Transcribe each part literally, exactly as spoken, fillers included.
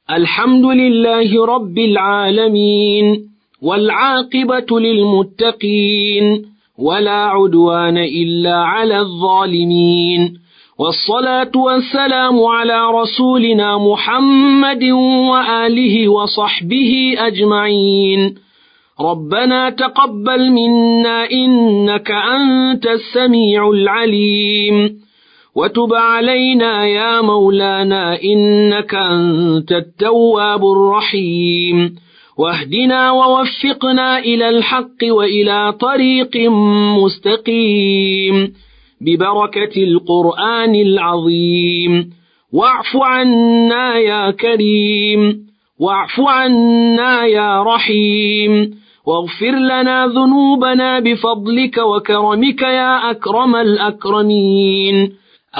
الحمد لله رب العالمين، والعاقبة للمتقين، ولا عدوان إلا على الظالمين، والصلاة والسلام على رسولنا محمد وآله وصحبه أجمعين. ربنا تقبل منا إنك أنت السميع العليم، وتب علينا يا مولانا إنك أنت التواب الرحيم، واهدنا ووفقنا إلى الحق وإلى طريق مستقيم ببركة القرآن العظيم. واعف عنا يا كريم، واعف عنا يا رحيم، واغفر لنا ذنوبنا بفضلك وكرمك يا أكرم الأكرمين.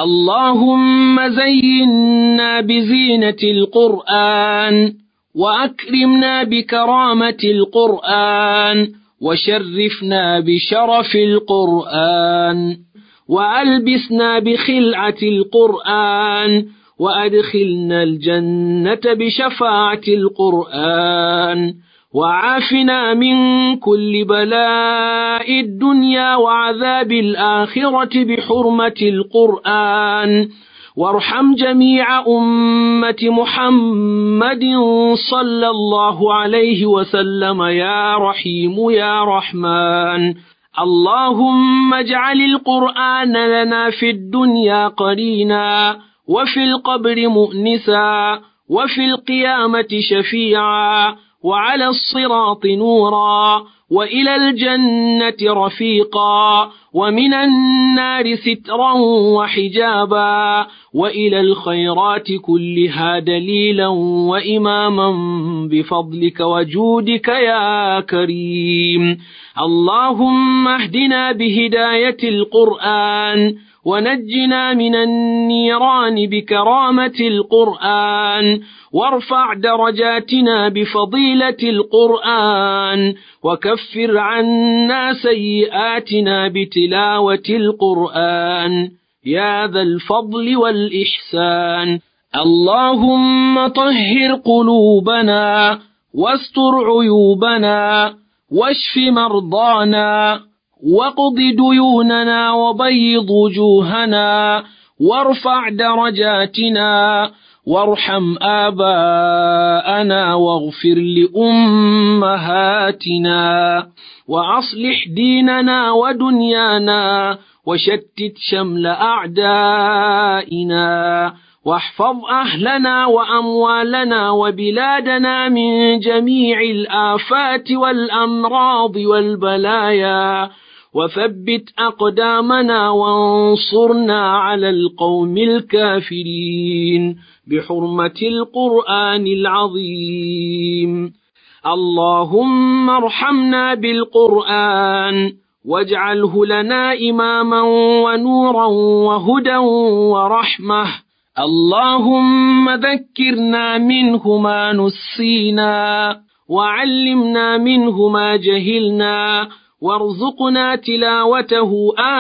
اللهم زينا بزينة القرآن، وأكرمنا بكرامة القرآن، وشرفنا بشرف القرآن، وألبسنا بخلعة القرآن، وأدخلنا الجنة بشفاعة القرآن، وعافنا من كل بلاء الدنيا وعذاب الآخرة بحرمة القرآن. وارحم جميع أمة محمد صلى الله عليه وسلم يا رحيم يا رحمن. اللهم اجعل القرآن لنا في الدنيا قرينا، وفي القبر مؤنسا، وفي القيامة شفيعا، وعلى الصراط نورا، وإلى الجنة رفيقا، ومن النار سترا وحجابا، وإلى الخيرات كلها دليلا وإماما بفضلك وجودك يا كريم. اللهم اهدنا بهداية القرآن، ونجنا من النيران بكرامة القرآن، وارفع درجاتنا بفضيلة القرآن، وكفر عنا سيئاتنا بتلاوة القرآن يا ذا الفضل والإحسان. اللهم طهر قلوبنا، واستر عيوبنا، واشف مرضانا، واقض ديوننا، وبيض وجوهنا، وارفع درجاتنا، وارحم آباءنا، واغفر لأمهاتنا، وأصلح ديننا ودنيانا، وشتت شمل أعدائنا، واحفظ أهلنا وأموالنا وبلادنا من جميع الآفات والأمراض والبلايا، وثبت أقدامنا وانصرنا على القوم الكافرين بحرمة القرآن العظيم. اللهم ارحمنا بالقرآن، واجعله لنا إماما ونورا وهدى ورحمة. اللهم ذكرنا منه ما نسينا، وعلمنا منه ما جهلنا، وارزقنا تلاوته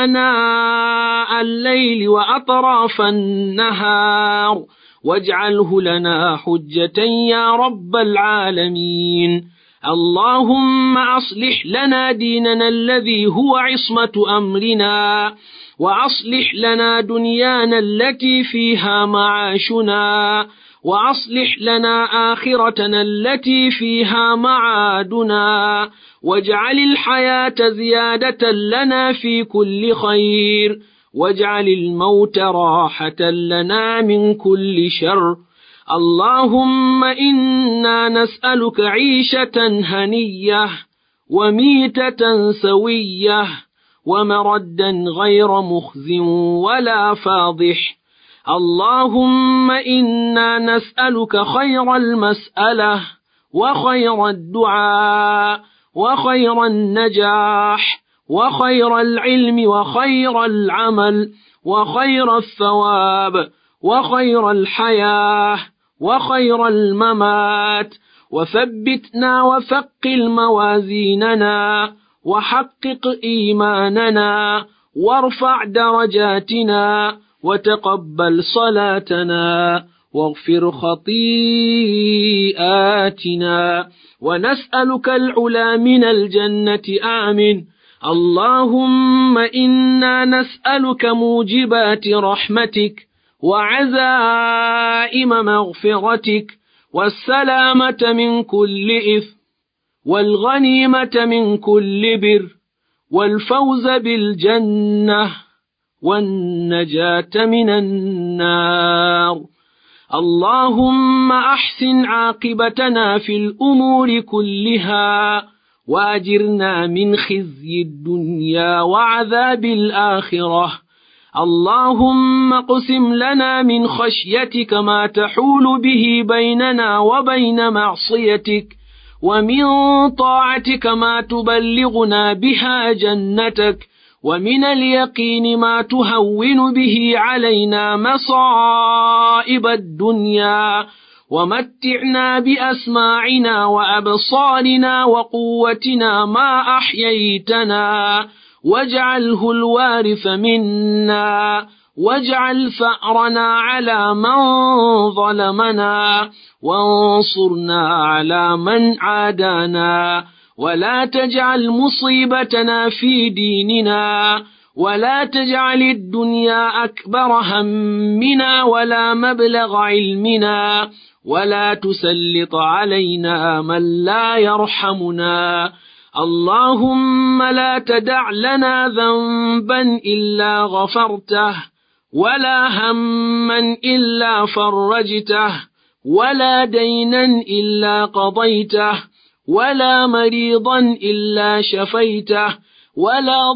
آناء الليل وأطراف النهار، واجعله لنا حجة يا رب العالمين. اللهم أصلح لنا ديننا الذي هو عصمة أمرنا، وأصلح لنا دنيانا التي فيها معاشنا، وأصلح لنا آخرتنا التي فيها معادنا، واجعل الحياة زيادة لنا في كل خير، واجعل الموت راحة لنا من كل شر. اللهم إنا نسألك عيشة هنية، وميتة سوية، ومردا غير مخز ولا فاضح. اللهم إنا نسألك خير المسألة، وخير الدعاء، وخير النجاح، وخير العلم، وخير العمل، وخير الثواب، وخير الحياة، وخير الممات. وثبتنا وثقل موازيننا، وحقق إيماننا، وارفع درجاتنا، وتقبل صلاتنا، واغفر خطيئاتنا، ونسألك العلا من الجنة آمين. اللهم إنا نسألك موجبات رحمتك وعزائم مغفرتك والسلامة من كل إثم والغنيمة من كل بر والفوز بالجنة والنجاة من النار. اللهم أحسن عاقبتنا في الأمور كلها وأجرنا من خزي الدنيا وعذاب الآخرة. اللهم اقسم لنا من خشيتك ما تحول به بيننا وبين معصيتك، ومن طاعتك ما تبلغنا بها جنتك، ومن اليقين ما تهون به علينا مصائب الدنيا، ومتعنا بأسماعنا وأبصارنا وقوتنا ما أحييتنا، واجعله الوارث منا، واجعل ثأرنا على من ظلمنا، وانصرنا على من عادانا، ولا تجعل مصيبتنا في ديننا، ولا تجعل الدنيا أكبر همنا ولا مبلغ علمنا، ولا تسلط علينا من لا يرحمنا. اللهم لا تدع لنا ذنبا إلا غفرته، ولا هما إلا فرجته، ولا دينا إلا قضيته، ولا مريضا إلا شفيته، ولا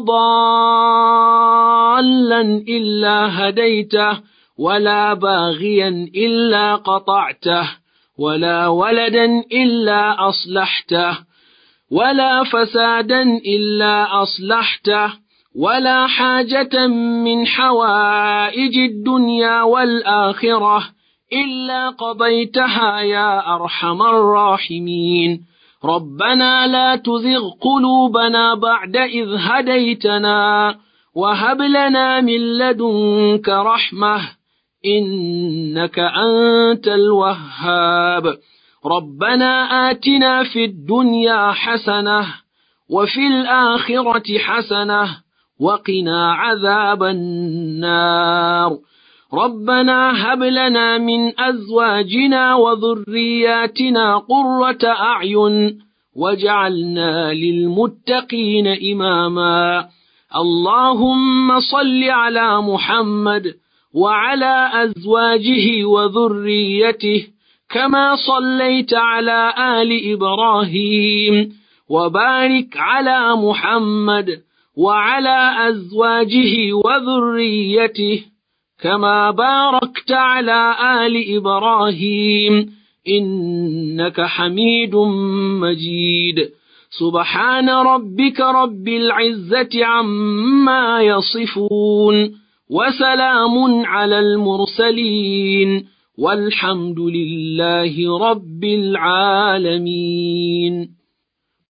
ضالا إلا هديته، ولا باغيا إلا قطعته، ولا ولدا إلا أصلحته، ولا فسادا إلا أصلحته، ولا حاجة من حوائج الدنيا والآخرة إلا قضيتها يا أرحم الراحمين. ربنا لا تزغ قلوبنا بعد إذ هديتنا، وهب لنا من لدنك رحمة إنك أنت الوهاب. ربنا آتنا في الدنيا حسنة وفي الآخرة حسنة وقنا عذاب النار. ربنا هب لنا من أزواجنا وذرياتنا قرة أعين واجعلنا للمتقين إماما. اللهم صل على محمد وعلى أزواجه وذريته كما صليت على آل إبراهيم، وبارك على محمد وعلى أزواجه وذريته كما باركت على آل إبراهيم إنك حميد مجيد. سبحان ربك رب العزة عما يصفون، وسلام على المرسلين، والحمد لله رب العالمين.